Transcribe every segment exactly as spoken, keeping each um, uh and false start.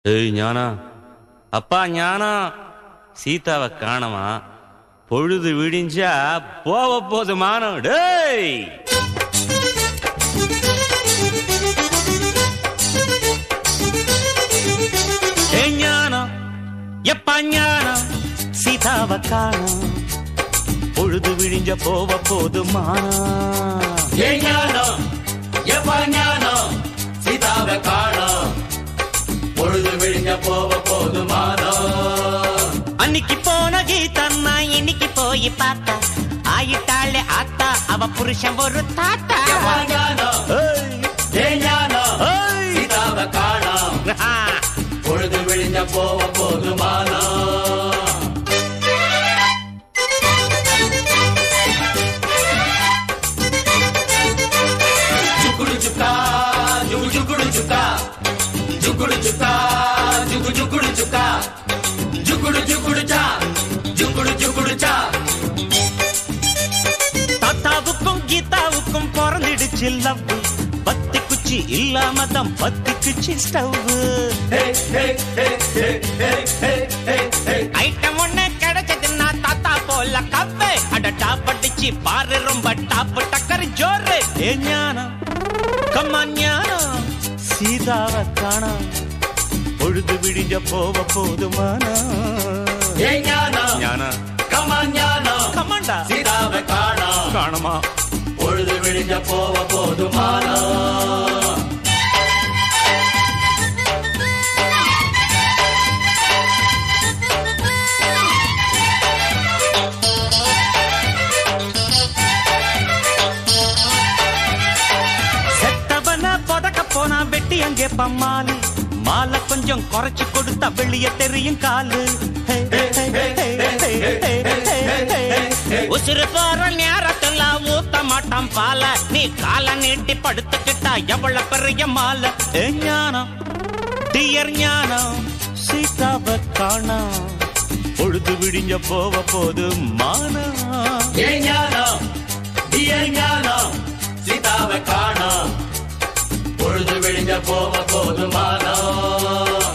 ஏய் ஞானா, அப்பா ஞானா, சீதாவை காணமா, பொழுது விடிஞ்சா போவ போது மானம். டேய் ஞானம், எப்பா ஞானம், சீதாவை காணோம், பொழுது விடிஞ்ச போவ போது மானம். ஞானம், எப்பா ஞானம், சீதாவை காணோம், பொழுது விடிஞ்ச போவ போது மானம். அன்னைக்கு போன கீதம்மா இன்னைக்கு போய் பார்த்தா, ஆயிட்டாளே ஆத்தா அவ புருஷன் ஒரு தாத்தா. ஞானம், ஞானம், சீதாவை காணோம், பொழுது விடிஞ்ச போவ போது மானம். ஜுகுடு ஜுக்கா, ஜுகு ஜுகுடு ஜுக்கா, ஜுகுடு ஜுக்கா, ஜுகு ஜுகுடு ஜுக்கா, ஜுகுடு ஜுகுடு சா, ஜுகுடு ஜுகுடு சா. தாத்தாவுக்கும் கீதாவுக்கும் பிறந்திடுச்சு லவ், பத்தி குச்சி இல்லாம தான் பத்தி குச்சி ஸ்டவ். ஐட்டம் ஒண்ணு கிடைச்சதுன்னா தாத்தா போல கவ்வே, அட டாப் அடிச்சு பாரு ரொம்ப டாப் டக்கர் ஜோரு. ஏ ஞானம், கம்மா ஞானம், சீதாவை காணோம், பொழுது விடிஞ்ச போவ போதுமானா. ஞானம், கம்மா ஞானம், கமாண்டா, சீதாவை காணோம், காணுமா, பொழுது விடிஞ்ச போவ போது மானம். போனா வெட்டி அங்கே பம்மாலு, மாலை கொஞ்சம் குறைச்சு கொடுத்தா வெளிய தெரியும் காலு. உசுறு போற நேரத்துல ஊத்த மாட்டான் பால, நீ கால நீட்டி படுத்துக்கிட்டா எவ்வளவு பெரிய மாலை. ஞானம், டியர் ஞானம், சீதாவை காணோம், பொழுது விடிஞ்ச போவ போது மானம். ஞானம், டியர் ஞானம், சீதாவை காணோம், பொழுது விடிஞ்ச போவ போது மானம்.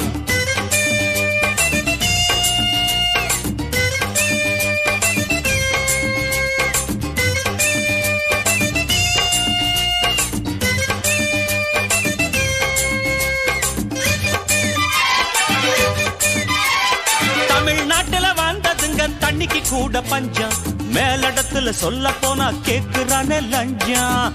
தமிழ்நாட்டுல வந்ததுங்க தண்ணிக்கு கூட பஞ்சம், மேலிடத்துல சொல்ல போனா கேக்குறானே லஞ்சம்.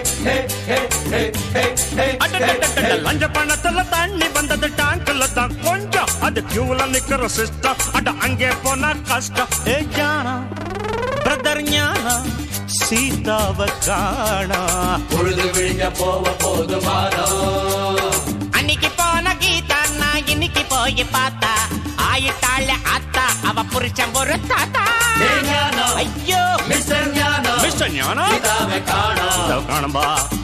லஞ்ச பணத்துல தண்ணி வந்தது டாங்க்ல தான் கொஞ்சம், அது கியூல நிக்கிற சிஸ்டம், அட அங்கே போனா கஷ்டம். ஏ ஞானம், பிரதர் ஞானம், சீதாவை காணோம், பொழுது விடிஞ்ச போவ போது மானம். அன்னைக்கு போன கீதா நான் இன்னைக்கு போய் பார்த்தா, ஆயிட்டாளே ஆத்தா அவ புருஷன் ஒரு தாத்தா. ஞானம், ஐயோ மிஸ்டர் ஞானம், மிஸ்டர் ஞானம், சீதாவை காணோம், காணும்பா.